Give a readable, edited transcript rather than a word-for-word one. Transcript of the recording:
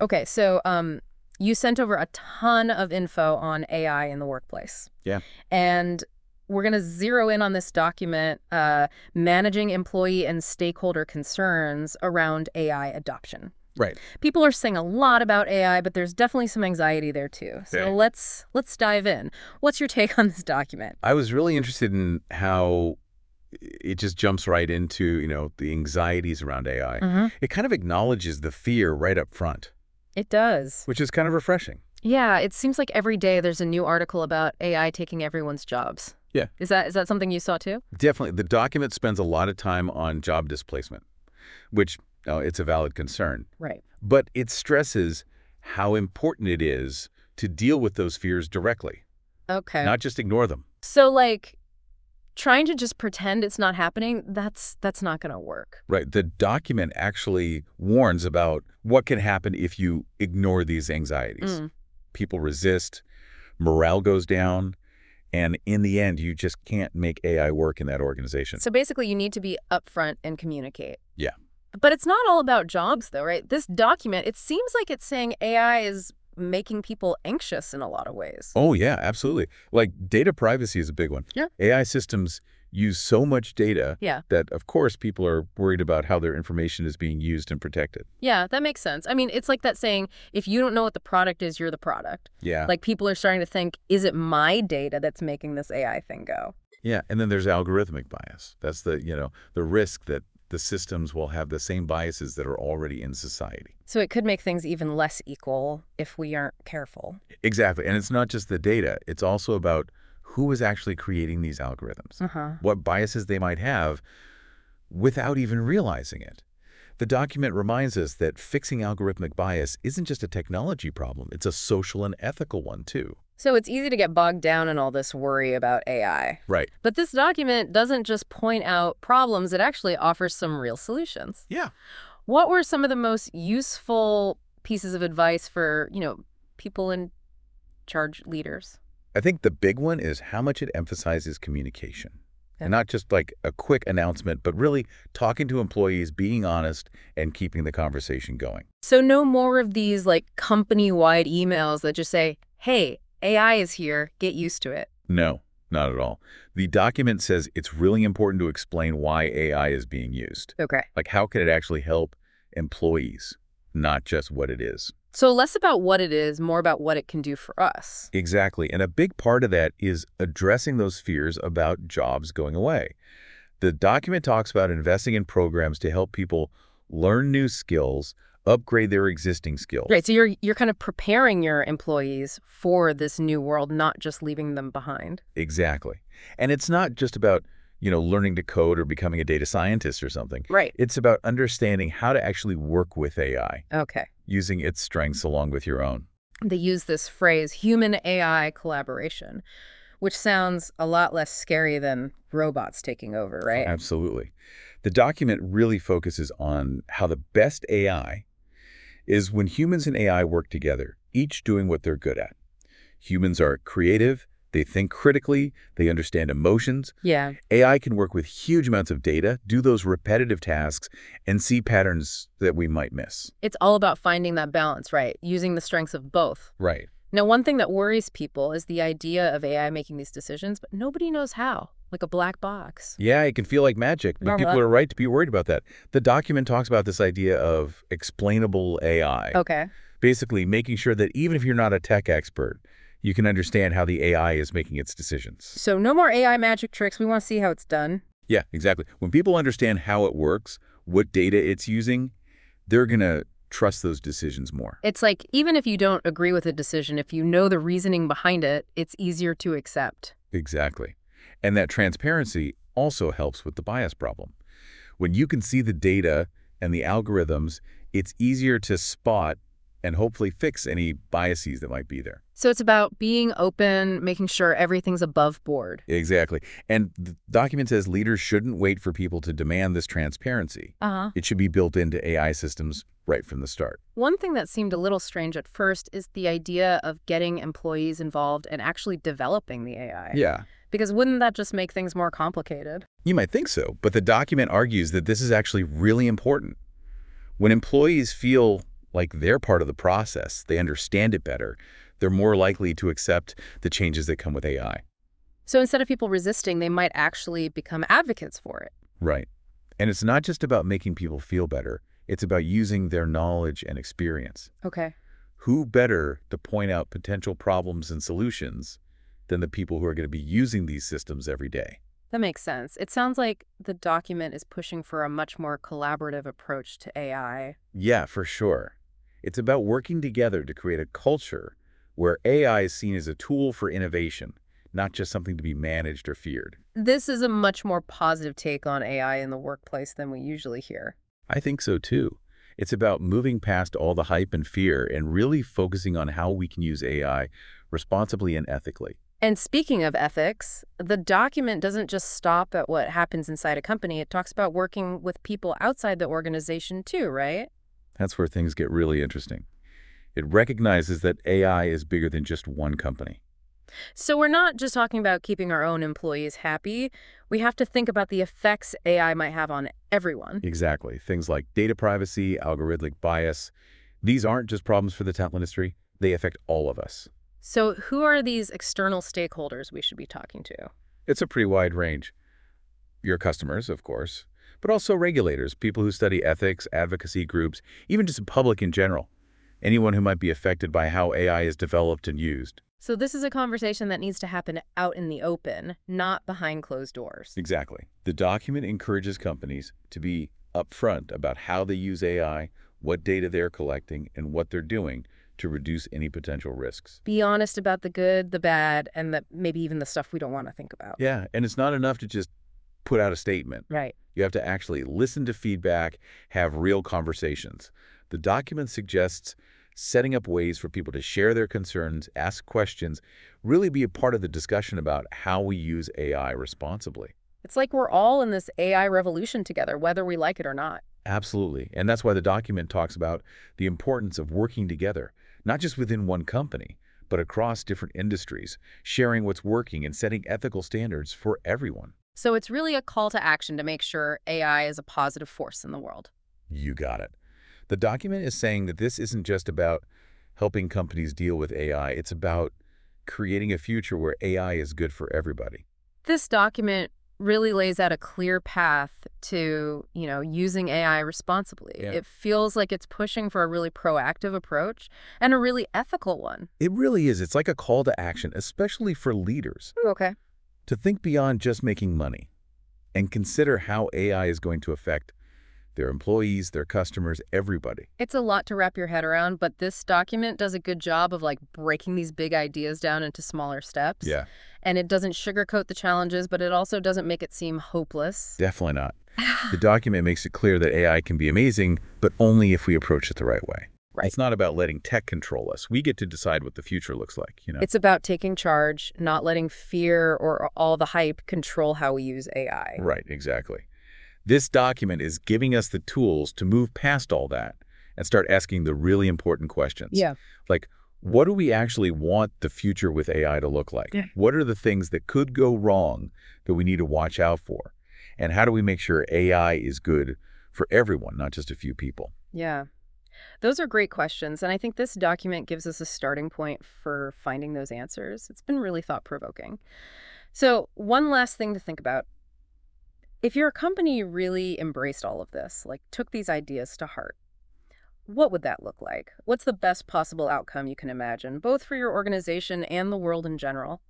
Okay, so you sent over a ton of info on AI in the workplace. Yeah. And we're going to zero in on this document, managing employee and stakeholder concerns around AI adoption. Right. People are saying a lot about AI, but there's definitely some anxiety there too. So Okay. let's dive in. What's your take on this document? I was really interested in how it just jumps right into, the anxieties around AI. It kind of acknowledges the fear right up front, It does. which is kind of refreshing. Yeah, it seems like every day there's a new article about AI taking everyone's jobs. Yeah. Is that something you saw too? Definitely. The document spends a lot of time on job displacement, which it's a valid concern. Right. But it stresses how important it is to deal with those fears directly, Okay. not just ignore them. So like trying to just pretend it's not happening, that's not going to work. Right. The document actually warns about what can happen if you ignore these anxieties. People resist, morale goes down, and in the end, you just can't make AI work in that organization. So basically you need to be upfront and communicate. Yeah. But it's not all about jobs though, right? This document, it seems like it's saying AI is making people anxious in a lot of ways. Oh, yeah, absolutely. Like data privacy is a big one. Yeah. AI systems use so much data Yeah. that, of course, people are worried about how their information is being used and protected. Yeah, that makes sense. I mean, it's like that saying, if you don't know what the product is, you're the product. Yeah. Like people are starting to think, is it my data that's making this AI thing go? Yeah, and then there's algorithmic bias. That's the risk that the systems will have the same biases that are already in society. So it could make things even less equal if we aren't careful. Exactly. And it's not just the data. It's also about who is actually creating these algorithms, what biases they might have without even realizing it. The document reminds us that fixing algorithmic bias isn't just a technology problem. It's a social and ethical one, too. So it's easy to get bogged down in all this worry about AI. Right. But this document doesn't just point out problems, it actually offers some real solutions. Yeah. What were some of the most useful pieces of advice for, people in charge, leaders? I think the big one is how much it emphasizes communication. Yeah. And not just like a quick announcement, but really talking to employees, being honest, and keeping the conversation going. So no more of these like company-wide emails that just say, hey, AI is here, get used to it. No, not at all. The document says it's really important to explain why AI is being used. Okay. Like how can it actually help employees, not just what it is. So less about what it is, more about what it can do for us. Exactly. And a big part of that is addressing those fears about jobs going away. The document talks about investing in programs to help people learn new skills, upgrade their existing skills. Right. So you're kind of preparing your employees for this new world, not just leaving them behind. Exactly. And it's not just about, learning to code or becoming a data scientist or something. Right. It's about understanding how to actually work with AI, Okay. using its strengths along with your own. They use this phrase, human AI collaboration, which sounds a lot less scary than robots taking over, right? Absolutely. The document really focuses on how the best AI is when humans and AI work together, each doing what they're good at. Humans are creative, they think critically, they understand emotions. Yeah. AI can work with huge amounts of data, do those repetitive tasks, and see patterns that we might miss. It's all about finding that balance, right? Using the strengths of both. Right. Now, one thing that worries people is the idea of AI making these decisions, but nobody knows how, like a black box. Yeah, it can feel like magic, but people are right to be worried about that. The document talks about this idea of explainable AI. Okay. Basically, making sure that even if you're not a tech expert, you can understand how the AI is making its decisions. So no more AI magic tricks. We want to see how it's done. Yeah, exactly. When people understand how it works, what data it's using, they're going to trust those decisions more. It's like, even if you don't agree with a decision, if you know the reasoning behind it, it's easier to accept. Exactly. And that transparency also helps with the bias problem. When you can see the data and the algorithms, it's easier to spot and hopefully fix any biases that might be there. So it's about being open, making sure everything's above board. Exactly. And the document says leaders shouldn't wait for people to demand this transparency. It should be built into AI systems right from the start. One thing that seemed a little strange at first is the idea of getting employees involved and actually developing the AI. Yeah. Because wouldn't that just make things more complicated? You might think so, but the document argues that this is actually really important. When employees feel like they're part of the process. They understand it better. They're more likely to accept the changes that come with AI. So instead of people resisting, they might actually become advocates for it. Right. And it's not just about making people feel better. It's about using their knowledge and experience. Okay. Who better to point out potential problems and solutions than the people who are going to be using these systems every day? That makes sense. It sounds like the document is pushing for a much more collaborative approach to AI. Yeah, for sure. It's about working together to create a culture where AI is seen as a tool for innovation, not just something to be managed or feared. This is a much more positive take on AI in the workplace than we usually hear. I think so too. It's about moving past all the hype and fear and really focusing on how we can use AI responsibly and ethically. And speaking of ethics, the document doesn't just stop at what happens inside a company. It talks about working with people outside the organization too, right? That's where things get really interesting. It recognizes that AI is bigger than just one company. So we're not just talking about keeping our own employees happy. We have to think about the effects AI might have on everyone. Exactly. Things like data privacy, algorithmic bias. These aren't just problems for the tech industry. They affect all of us. So who are these external stakeholders we should be talking to? It's a pretty wide range. Your customers, of course, but also regulators, people who study ethics, advocacy groups, even just the public in general. Anyone who might be affected by how AI is developed and used. So this is a conversation that needs to happen out in the open, not behind closed doors. Exactly. The document encourages companies to be upfront about how they use AI, what data they're collecting, and what they're doing to reduce any potential risks. Be honest about the good, the bad, and maybe even the stuff we don't want to think about. Yeah, and it's not enough to just put out a statement. Right. You have to actually listen to feedback, have real conversations. The document suggests setting up ways for people to share their concerns, ask questions, really be a part of the discussion about how we use AI responsibly. It's like we're all in this AI revolution together, whether we like it or not. Absolutely. And that's why the document talks about the importance of working together, not just within one company, but across different industries, sharing what's working and setting ethical standards for everyone. So it's really a call to action to make sure AI is a positive force in the world. You got it. The document is saying that this isn't just about helping companies deal with AI. It's about creating a future where AI is good for everybody. This document really lays out a clear path to, using AI responsibly. Yeah. It feels like it's pushing for a really proactive approach and a really ethical one. It really is. It's like a call to action, especially for leaders, Okay. to think beyond just making money and consider how AI is going to affect their employees, their customers, everybody. It's a lot to wrap your head around, but this document does a good job of breaking these big ideas down into smaller steps. Yeah, And it doesn't sugarcoat the challenges, but it also doesn't make it seem hopeless. definitely not. The document makes it clear that AI can be amazing, but only if we approach it the right way. Right. It's not about letting tech control us. We get to decide what the future looks like. It's about taking charge, not letting fear or all the hype control how we use AI. Right, exactly. This document is giving us the tools to move past all that and start asking the really important questions. Yeah. Like, what do we actually want the future with AI to look like? Yeah. What are the things that could go wrong that we need to watch out for? And how do we make sure AI is good for everyone, not just a few people? Yeah. Those are great questions, and I think this document gives us a starting point for finding those answers. It's been really thought-provoking. So one last thing to think about. If your company really embraced all of this, took these ideas to heart, what would that look like? What's the best possible outcome you can imagine, both for your organization and the world in general?